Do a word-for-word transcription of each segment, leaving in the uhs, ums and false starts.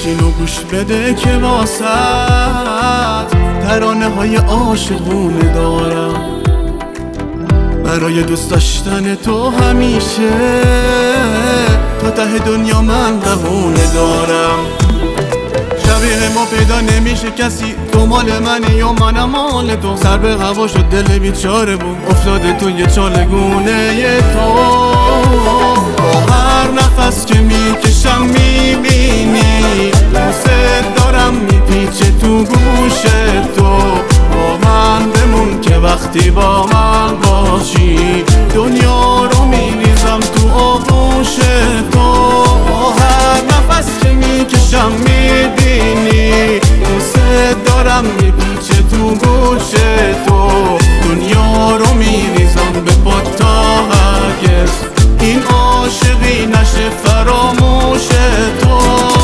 بشین و گوش بده که واسط ترانه های عاشقونه دارم، برای دوست داشتن تو همیشه تا ته دنیا من بهونه دارم. شبیه ما پیدا نمیشه کسی، تو مال منی یا منم مال تو. سر به هوا شد دل بیچاره بود افتاده تو یه چالگونه تو. با هر نفس که میکشم میبینی دوست دارم میپیچه تو گوش تو. با من بمون که وقتی با من باشی دنیا رو میریزم تو آغوش تو. با هر نفس که میکشم میبینی دوست دارم میپیچه تو گوش تو. دنیا رو میریزم به پات تا هرگز این عاشقی نشه فراموش تو.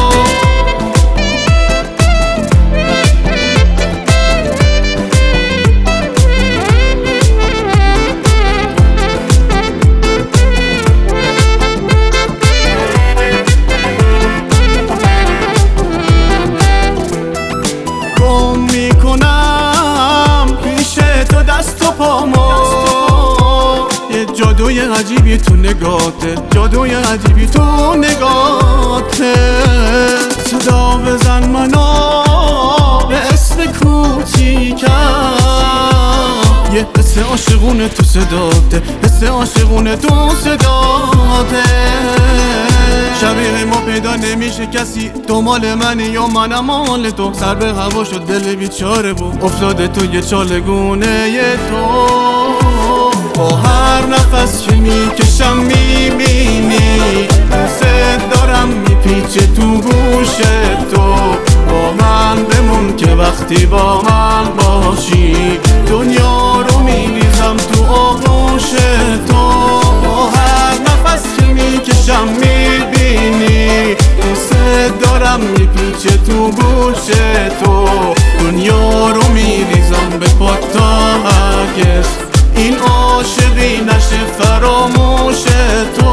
جادوی عجیبی تو نگاته، جادوی عجیبی تو نگاته. صدا بزن منو به اسم کوچیکم، یه حس عاشقونه تو صداته، حس عاشقونه تو صداته. شبیه ما پیدا نمیشه کسی، تو مال منی یا منم مال تو. سر به هوا شد دل بیچاره بود افتاده تو یه چالگونه تو. با هر نفس که میکشم میبینی دوست دارم میپیچه تو گوش تو. با من بمون که وقتی با من باشی دنیا رو میریزم تو آغوش تو. با هر نفس که میکشم میبینی دوست دارم میپیچه تو گوش تو. دنیا رو میریزم به پات تا هرگز این عاشقی نشه فراموش تو.